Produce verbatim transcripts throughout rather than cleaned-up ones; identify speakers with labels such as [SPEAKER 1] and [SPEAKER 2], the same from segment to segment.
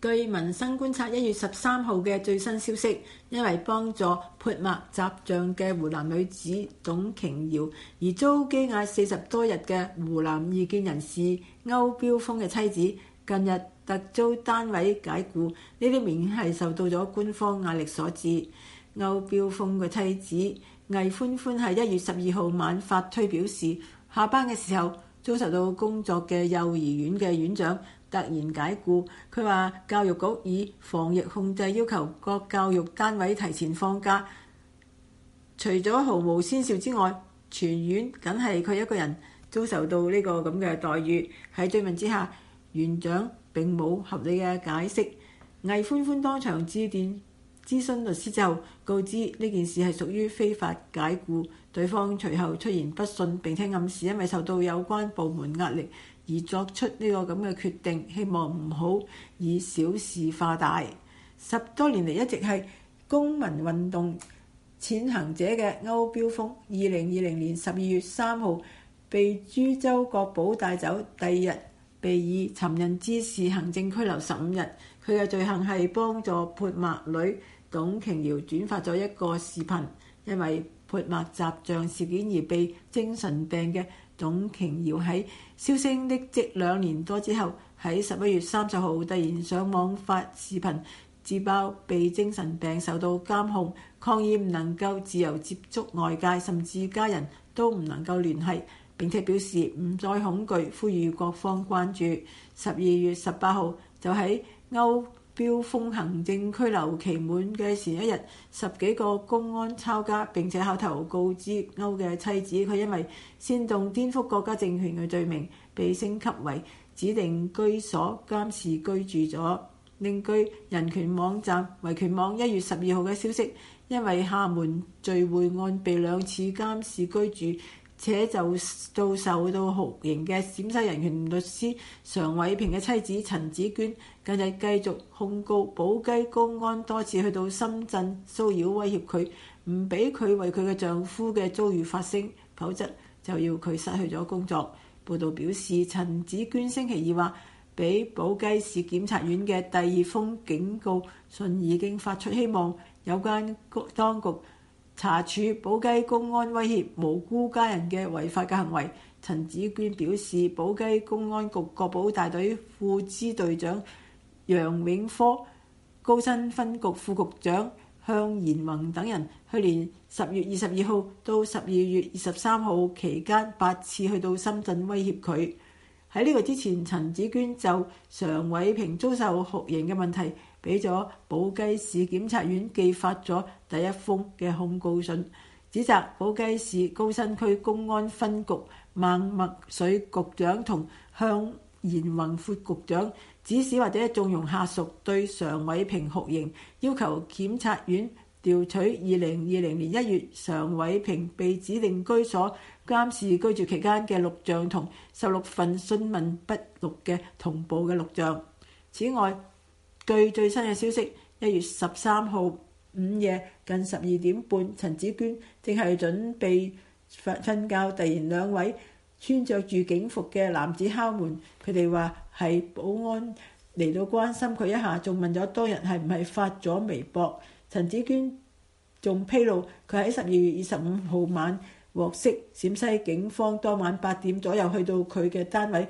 [SPEAKER 1] 據民生觀察一月十三號嘅最新消息，因為幫助潑墨襲賬嘅湖南女子董瓊瑤而遭羈押四十多日嘅湖南異見人士歐標峰嘅妻子，近日突遭單位解僱，呢啲明顯係受到咗官方壓力所致。歐標峰嘅妻子魏歡歡喺一月十二號晚發推表示，下班嘅時候遭受到工作嘅幼兒園嘅院長突然解僱。佢話教育局以防疫控制要求各教育單位提前放假，除咗毫無先兆之外，全院僅係佢一個人遭受到呢個咁嘅待遇。喺追問之下，園長並冇合理嘅解釋。魏歡歡當場致電諮詢律師之後，告知呢件事係屬於非法解僱。對方隨後出言不遜，並且暗示因為受到有關部門壓力而作出呢個咁嘅決定，希望唔好以小事化大。十多年嚟一直係公民運動踐行者嘅歐標峰，二零二零年十二月三號被株洲國寶帶走，第二日被以尋釁滋事行政拘留十五日。佢嘅罪行係幫助潑墨女董瓊瑤轉發咗一個視頻，因為潑墨襲賬事件而被精神病嘅董瓊瑤喺銷聲匿跡兩年多之後，喺十一月三十號突然上網發視頻自爆被精神病受到監控，抗議唔能夠自由接觸外界，甚至家人都唔能夠聯繫，並且表示唔再恐懼，呼籲各方關注。十二月十八號就喺歐標峰行政拘留期滿嘅前一日，十幾個公安抄家，並且口頭告知歐嘅妻子，佢因為煽動顛覆國家政權嘅罪名被升級為指定居所監視居住咗。另據人權網站維權網一月十二號嘅消息，因為廈門聚會案被兩次監視居住，且就遭受到酷刑嘅陝西人權律師常偉平嘅妻子陳子娟，近日繼續控告寶雞公安多次去到深圳騷擾威脅佢，唔俾佢為佢嘅丈夫嘅遭遇發聲，否則就要佢失去咗工作。報道表示，陳子娟星期二話，俾寶雞市檢察院嘅第二封警告信已經發出，希望有關當局查處寶雞公安威脅無辜家人嘅違法嘅行為。陳子娟表示，寶雞公安局國保大隊副支隊長楊永科、高新分局副局長向賢宏等人去年十月二十二號到十二月二十三號期間八次去到深圳威脅佢。喺呢個之前，陳子娟就常偉平遭受酷刑嘅問題，俾咗寶雞市檢察院寄發咗第一封嘅控告信，指責寶雞市高新區公安分局孟墨水局長同向賢宏副局長指使或者縱容下屬對常偉平酷刑，要求檢察院調取二零二零年一月常偉平被指定居所監視居住期間嘅錄像同十六份詢問筆錄嘅同步嘅錄像。此外，據最新嘅消息，一月十三號午夜近十二點半，陳子娟正係準備瞓覺，突然兩位穿着住警服嘅男子敲門，佢哋話係保安嚟到關心佢一下，仲問咗當日係唔係發咗微博。陳子娟仲披露佢喺十二月二十五號晚獲悉，陝西警方當晚八點左右去到佢嘅單位，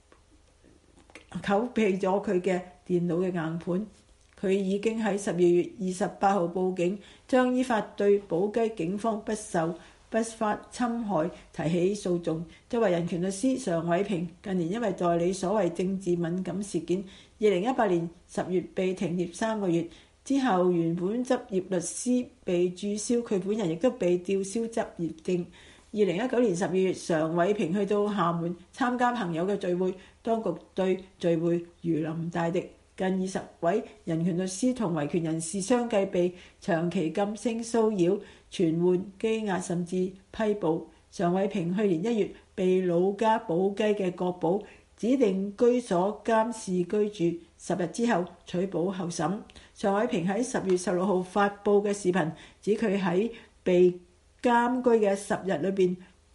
[SPEAKER 1] 拷貝咗佢嘅電腦嘅硬盤。佢已經喺十二月二十八號報警，將依法對寶雞警方不受不法侵害提起訴訟。作為人權律師常偉平近年因為代理所謂政治敏感事件，二零一八年十月被停業三個月。之後，原本執業律師被註銷，佢本人亦都被吊銷執業證。二零一九年十二月，常偉平去到廈門參加朋友嘅聚會，當局對聚會如臨大敵，近二十位人權律師同維權人士相繼被長期禁聲騷擾、傳喚、羈押甚至批捕。常偉平去年一月被老家寶雞嘅國保指定居所監視居住，十日之後取保候審。常偉平喺十月十六號發布嘅視頻指佢喺被監居嘅十日裏邊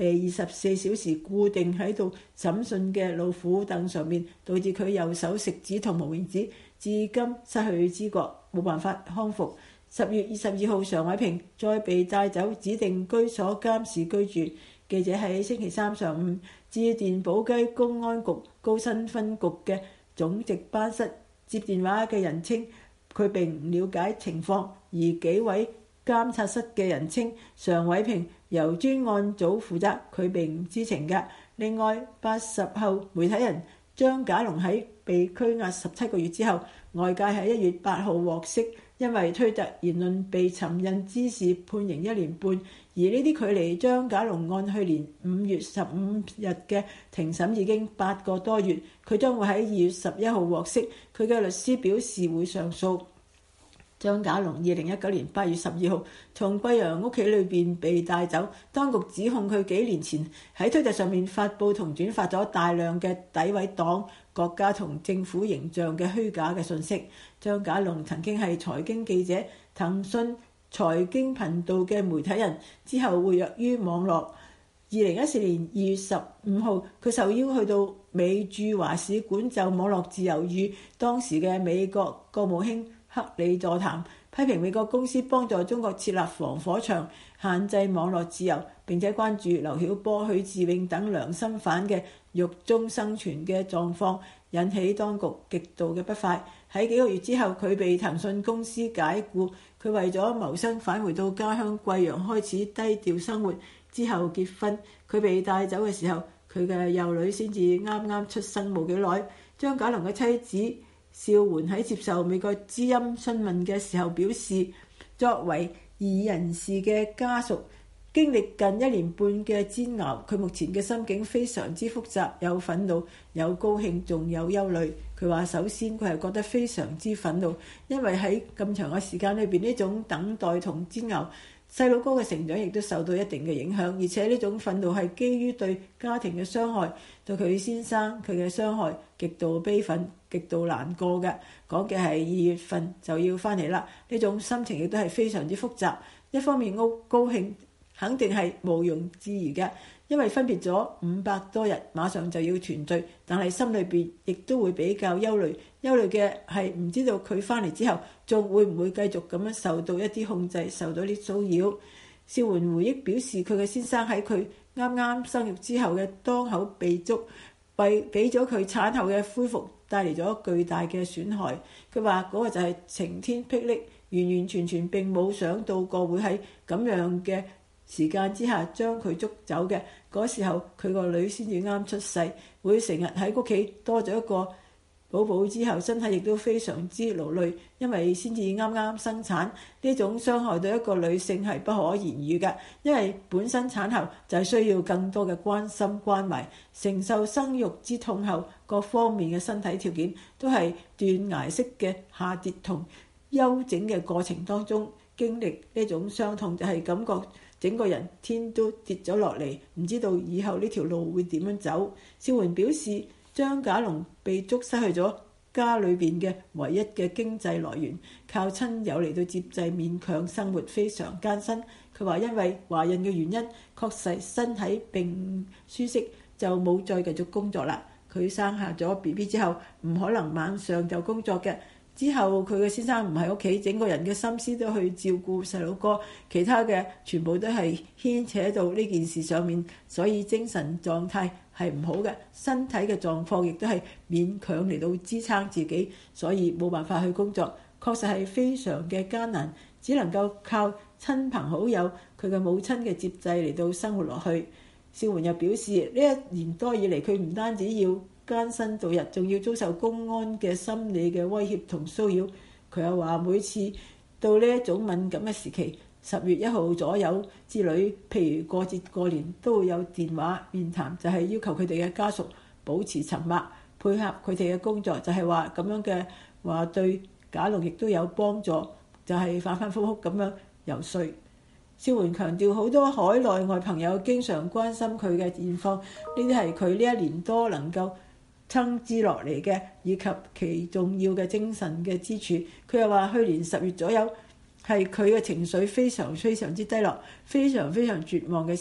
[SPEAKER 1] 被二十四小時固定喺度審訊嘅老虎凳上面，導致佢右手食指同無名指至今失去知覺，冇辦法康復。十月二十二號，常偉平再被帶走指定居所監視居住。記者喺星期三上午致電寶雞公安局高新分局嘅總值班室，接電話嘅人稱佢並唔了解情況，而幾位監察室嘅人稱常偉平由專案組負責，佢並唔知情㗎。另外，八十後媒體人張家龍喺被拘押十七個月之後，外界喺一月八號獲釋，因為推特言論被尋釁滋事判刑一年半。而呢啲距離張家龍案去年五月十五日嘅庭審已經八個多月，佢將會喺二月十一號獲釋。佢嘅律師表示會上訴。張家龍二零一九年八月十二號從貴陽屋企裏邊被帶走，當局指控佢幾年前喺推特上面發布同轉發咗大量嘅詆毀黨、國家同政府形象嘅虛假嘅信息。張家龍曾經係財經記者、騰訊財經頻道嘅媒體人，之後活躍於網絡。二零一四年二月十五號，佢受邀去到美駐華使館就網絡自由與當時嘅美國國務卿克里座談，批評美國公司幫助中國設立防火牆，限制網絡自由，並且關注劉曉波、許志永等良心犯嘅獄中生存嘅狀況，引起當局極度嘅不快。喺幾個月之後，佢被騰訊公司解僱，佢為咗謀生返回到家鄉貴陽，開始低調生活。之後結婚，佢被帶走嘅時候，佢嘅幼女先至啱啱出生冇幾耐。張家龍嘅妻子邵媛喺接受美國之音詢問嘅時候表示，作為異議人士嘅家屬，經歷近一年半嘅煎熬，佢目前嘅心境非常之複雜，有憤怒、有高興，仲有憂慮。佢話首先佢係覺得非常之憤怒，因為喺咁長嘅時間裏邊，呢種等待同煎熬，細佬哥嘅成長亦都受到一定嘅影響，而且呢種憤怒係基於對家庭嘅傷害，對佢先生佢嘅傷害，極度悲憤、極度難過嘅。講嘅係二月份就要翻嚟啦，呢種心情亦都係非常之複雜。一方面好高興，肯定係毋庸置疑嘅，因為分別咗五百多日，馬上就要團聚，但係心裏邊亦都會比較憂慮。憂慮嘅係唔知道佢翻嚟之後，仲會唔會繼續咁樣受到一啲控制，受到啲騷擾。邵媛回憶表示，佢嘅先生喺佢啱啱生育之後嘅當口被捉，為俾咗佢產後嘅恢復帶嚟咗巨大嘅損害。佢話嗰個就係晴天霹靂，完完全全並冇想到過會喺咁樣嘅時間之下將佢捉走嘅。嗰時候佢個女先至啱出世，會成日喺屋企多咗一個寶寶之後，身體亦都非常之勞累，因為先至啱啱生產，呢種傷害對一個女性係不可言喻嘅。因為本身產後就係需要更多嘅關心關懷，承受生育之痛後，各方面嘅身體條件都係斷崖式嘅下跌同休整嘅過程當中，經歷呢種傷痛，就係感覺整個人天都跌咗落嚟，唔知道以後呢條路會點樣走。邵媛表示，張家龍被捉，失去咗家裏邊嘅唯一嘅經濟來源，靠親友嚟到接濟，勉強生活非常艱辛。佢話因為懷孕嘅原因，確實身體並唔舒適，就冇再繼續工作啦。佢生下咗 B B 之後，唔可能晚上就工作嘅。之後佢嘅先生唔喺屋企，整個人嘅心思都去照顧細佬哥，其他嘅全部都係牽扯到呢件事上面，所以精神狀態係唔好嘅，身體嘅狀況亦都係勉強嚟到支撐自己，所以冇辦法去工作，確實係非常嘅艱難，只能夠靠親朋好友佢嘅母親嘅接濟嚟到生活落去。邵媛又表示，呢一年多以嚟，佢唔單止要艱辛度日，仲要遭受公安嘅心理嘅威脅同騷擾。佢又話每次到呢一種敏感嘅時期，十月一號左右之類，譬如過節過年，都會有電話面談，就係要求佢哋嘅家屬保持沉默，配合佢哋嘅工作，就係話咁樣嘅話對家龍亦都有幫助，就係反反覆覆咁樣游說。邵媛強調，好多海內外朋友經常關心佢嘅現況，呢啲係佢呢一年多能夠撐之落嚟嘅，以及其重要嘅精神嘅支柱。佢又話去年十月左右係佢嘅情緒非常非常之低落，非常非常絕望嘅時候，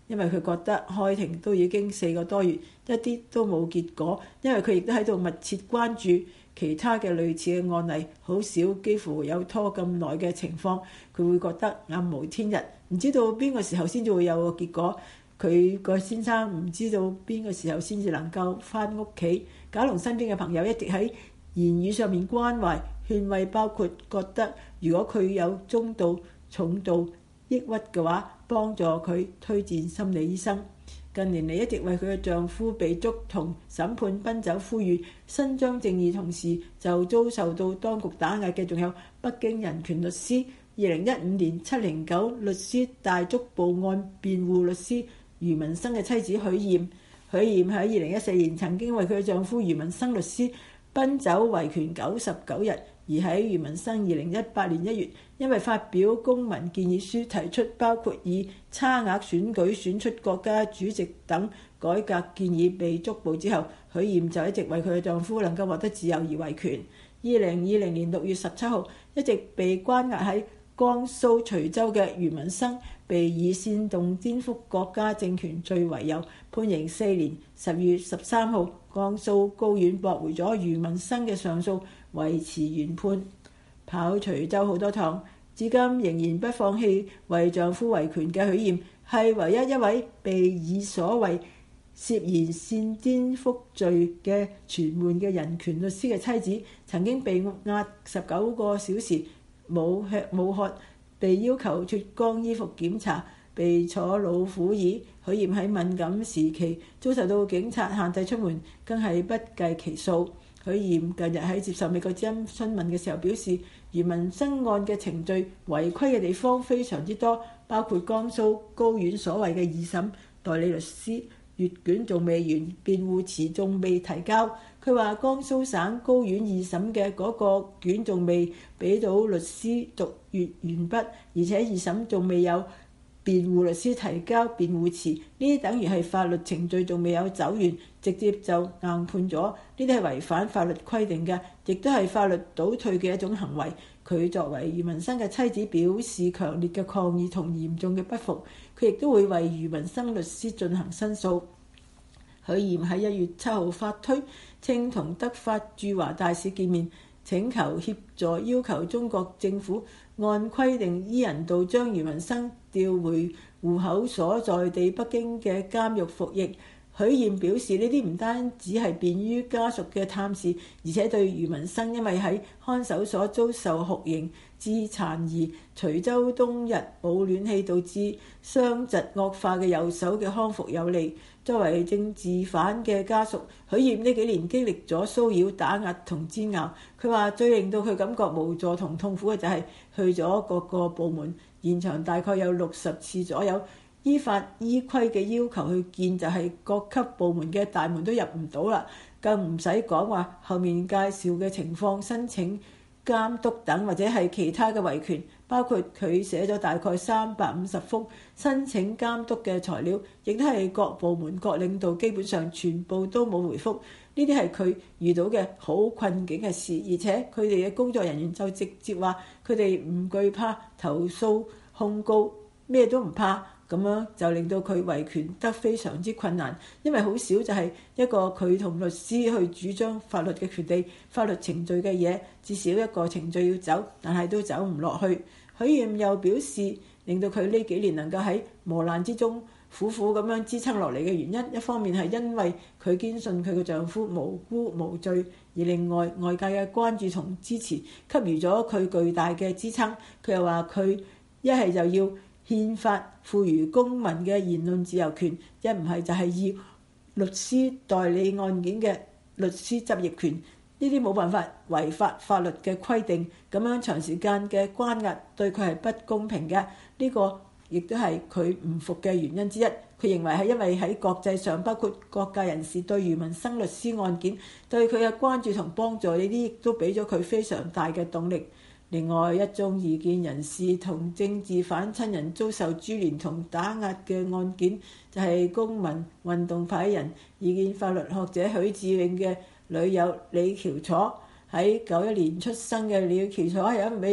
[SPEAKER 1] 因為佢覺得開庭都已經四個多月，一啲都冇結果。因為佢亦都喺度密切關注其他嘅類似嘅案例，好少幾乎有拖咁耐嘅情況，佢會覺得暗無天日，唔知道邊個時候先至會有個結果。佢個先生唔知道邊個時候先至能夠返屋企。賈龍身邊嘅朋友一直喺言語上面關懷勸慰，包括覺得如果佢有中度、重度抑鬱嘅話，幫助佢推薦心理醫生。近年嚟一直為佢嘅丈夫被捉同審判奔走呼籲伸張正義，同時就遭受到當局打壓嘅仲有北京人權律師。二零一五年七零九律師大捉捕案辯護律師余文生嘅妻子許艷，許艷喺二零一四年曾經為佢嘅丈夫余文生律師奔走維權九十九日，而喺余文生二零一八年一月因為發表公民建議書，提出包括以差額選舉選出國家主席等改革建議被捉捕之後，許艷就一直為佢嘅丈夫能夠獲得自由而維權。二零二零年六月十七號，一直被關押喺江蘇徐州嘅余文生被以煽動顛覆國家政權罪為由判刑四年。十月十三號，江蘇高院駁回咗余文生嘅上訴，維持原判。跑徐州好多趟，至今仍然不放棄為丈夫維權嘅許艷，係唯一一位被以所謂涉嫌煽顛覆罪嘅傳喚嘅人權律師嘅妻子。曾經被押十九個小時，冇吃冇喝，被要求脱光衣服檢查，被坐老虎椅。許艷喺敏感時期遭受到警察限制出門，更係不計其數。許艷近日喺接受美國之音詢問嘅時候表示，余文生案嘅程序違規嘅地方非常之多，包括江蘇高院所謂嘅二審代理律師閱卷仲未完，辯護詞仲未提交。佢話江蘇省高院二審嘅嗰個卷仲未俾到律師讀閱完畢，而且二審仲未有辯護律師提交辯護詞，呢啲等於係法律程序仲未有走完，直接就硬判咗。呢啲係違反法律規定嘅，亦都係法律倒退嘅一種行為。佢作為余文生嘅妻子，表示強烈嘅抗議同嚴重嘅不服。佢亦都會為余文生律師進行申訴。許艷喺一月七號發推，稱同德法駐華大使見面，請求協助要求中國政府按規定依人道將余文生調回戶口所在地北京嘅監獄服役。許艷表示，呢啲唔單止係便於家屬嘅探視，而且對余文生因為喺看守所遭受酷刑致殘疑，徐州冬日冇暖氣導致傷疾惡化嘅右手嘅康復有利。作為政治犯嘅家屬，許艷呢幾年經歷咗騷擾、打壓同煎熬。佢話最令到佢感覺無助同痛苦嘅就係去咗各個部門，現場大概有六十次左右，依法依規嘅要求去見，就係各級部門嘅大門都入唔到啦，更唔使講話後面介紹嘅情況、申請監督等或者係其他嘅維權，包括佢寫咗大概三百五十封申請監督嘅材料，亦都係各部門各領導基本上全部都冇回覆。呢啲係佢遇到嘅好困境嘅事，而且佢哋嘅工作人員就直接話佢哋唔懼怕投訴控告，咩都唔怕。咁樣就令到佢維權得非常之困難，因為好少就係一個佢同律師去主張法律嘅權利、法律程序嘅嘢，至少一個程序要走，但係都走唔落去。許艷又表示，令到佢呢幾年能夠喺磨難之中苦苦咁樣支撐落嚟嘅原因，一方面係因為佢堅信佢嘅丈夫無辜無罪，而另外外界嘅關注同支持給予咗佢巨大嘅支撐。佢又話佢一係就要憲法賦予公民嘅言論自由權，一唔係就係要律師代理案件嘅律師執業權。呢啲冇辦法違法法律嘅規定，咁樣長時間嘅關押對佢係不公平嘅。呢個亦都係佢唔服嘅原因之一。佢認為係因為喺國際上，包括各界人士對余文生律師案件對佢嘅關注同幫助，呢啲亦都俾咗佢非常大嘅動力。另外一宗異見人士同政治犯親人遭受株連同打壓嘅案件，就係、是、公民運動派人異見法律學者許志永嘅女友李喬楚。喺九一年出生嘅李喬楚係一位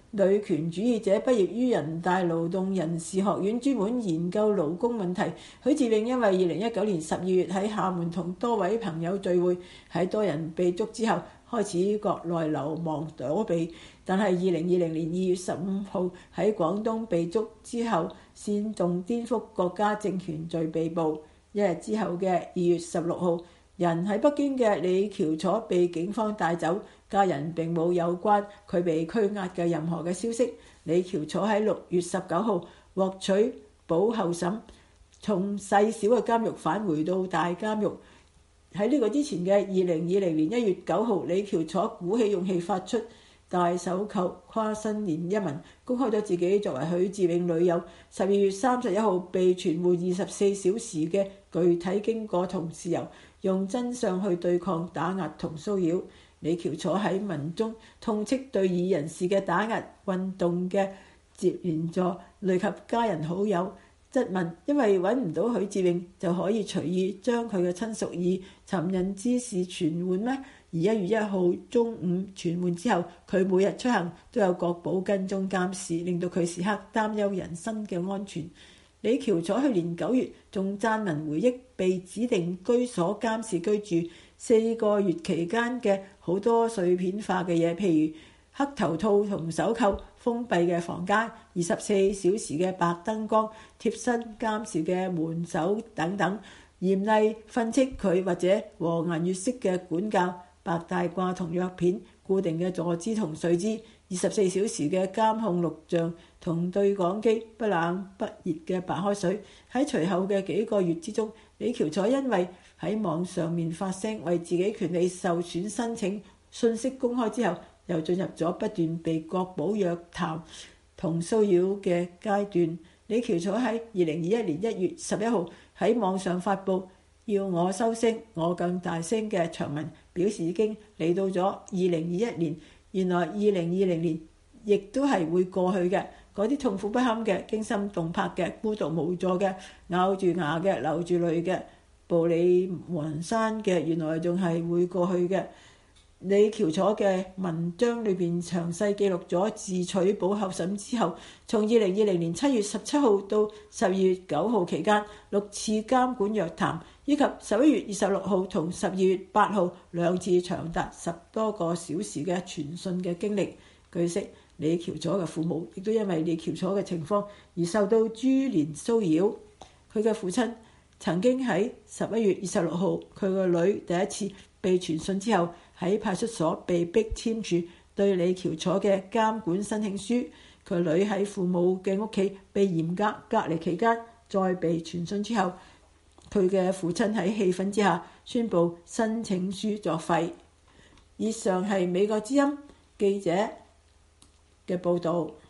[SPEAKER 1] 女權主義者，畢業於人大勞動人事學院，專門研究勞工問題。許志永因為二零一九年十二月喺廈門同多位朋友聚會，喺多人被捉之後開始國內流亡躲避，但係二零二零年二月十五號喺廣東被捉之後，煽動顛覆國家政權罪被捕。一日之後嘅二月十六號，人喺北京嘅李喬楚被警方帶走，家人並冇有關佢被拘押嘅任何嘅消息。李喬楚喺六月十九號獲取保候審，從細小嘅監獄返回到大監獄。喺呢個之前嘅二零二零年一月九號，李喬楚鼓起勇氣發出大手扣跨新年一文，公開咗自己作為許志永女友十二月三十一號被傳喚二十四小時嘅具體經過同事由，用真相去對抗打壓同騷擾。李喬楚喺文中痛斥對異人士嘅打壓運動嘅接連座，累及家人好友，質問因為揾唔到許志永就可以隨意將佢嘅親屬以尋釁滋事傳喚咩？而一月一號中午傳喚之後，佢每日出行都有國保跟蹤監視，令到佢時刻擔憂人身嘅安全。李喬楚去年九月仲撰文回憶被指定居所監視居住四個月期間嘅好多碎片化嘅嘢，譬如黑頭套同手銬、封閉嘅房間、二十四小時嘅白燈光、貼身監視嘅門手等等，嚴厲訓斥佢或者和顏悅色嘅管教。白大褂同藥片、固定嘅坐姿同睡姿、二十四小時嘅監控錄像同對講機、不冷不熱嘅白開水。喺隨後嘅幾個月之中，李喬楚因為喺網上面發聲，為自己權利受損申請信息公開之後，又進入咗不斷被國保約談同騷擾嘅階段。李喬楚喺二零二一年一月十一號喺網上發布要我收聲，我更大聲嘅長文，表示已經嚟到咗二零二一年，原來二零二零年亦都係會過去嘅。嗰啲痛苦不堪嘅、驚心動魄嘅、孤獨無助嘅、咬住牙嘅、流住淚嘅、步履蹣跚嘅，原來仲係會過去嘅。李喬楚嘅文章裏邊詳細記錄咗自取保候審之後，從二零二零年七月十七號到十二月九號期間六次監管約談，以及十一月二十六號同十二月八號兩次長達十多個小時嘅傳訊嘅經歷。據悉，李喬楚嘅父母亦都因為李喬楚嘅情況而受到株連騷擾。佢嘅父親曾經喺十一月二十六號，佢個女第一次被傳訊之後，喺派出所被逼簽署對李喬楚嘅監管申請書。佢女喺父母嘅屋企被嚴格隔離期間，再被傳訊之後，佢嘅父親喺氣憤之下宣布申請書作廢。以上係美國之音記者嘅報導。